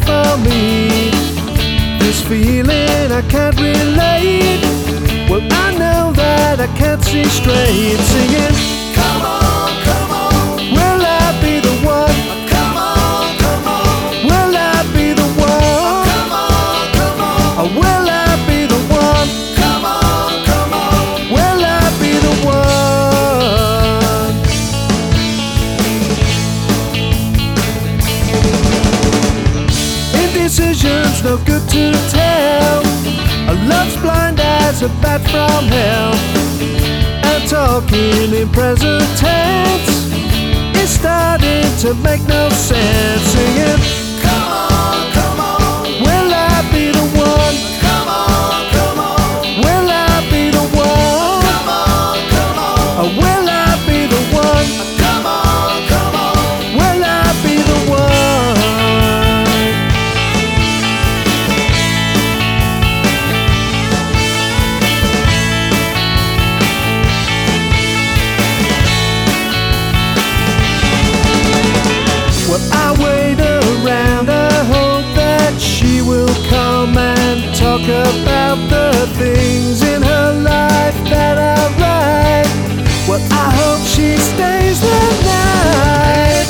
for me? This feeling I can't relate. Well, I know that I can't see straight. Singing, come on, come on. Will I be the one? Come on, come on. Will I be the one? Come on, come on. Or will I be the one? Come on, come on. Will I be the one? Indecision's no good to tell. A love's blind as a bat from hell. And talking in present tense is starting to make no sense. Singing, come on, come on. Will I be the one? Come on, come on. Will I be the one? Come on, come on. Or will I be the one? Come on, come on. Will I be the one? Well, I wait around, I hope that she will come and talk about the things in her life that are right. Well, I hope she stays the night.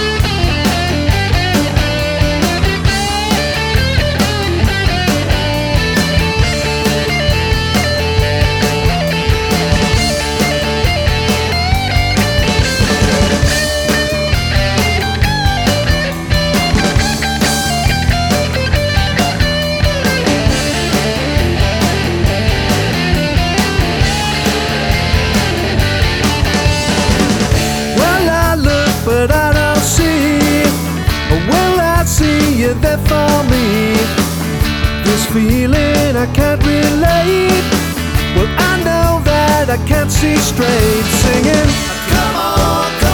But I don't see, will I see you there for me? This feeling I can't relate. Well, I know that I can't see straight. Singing, come on, come on.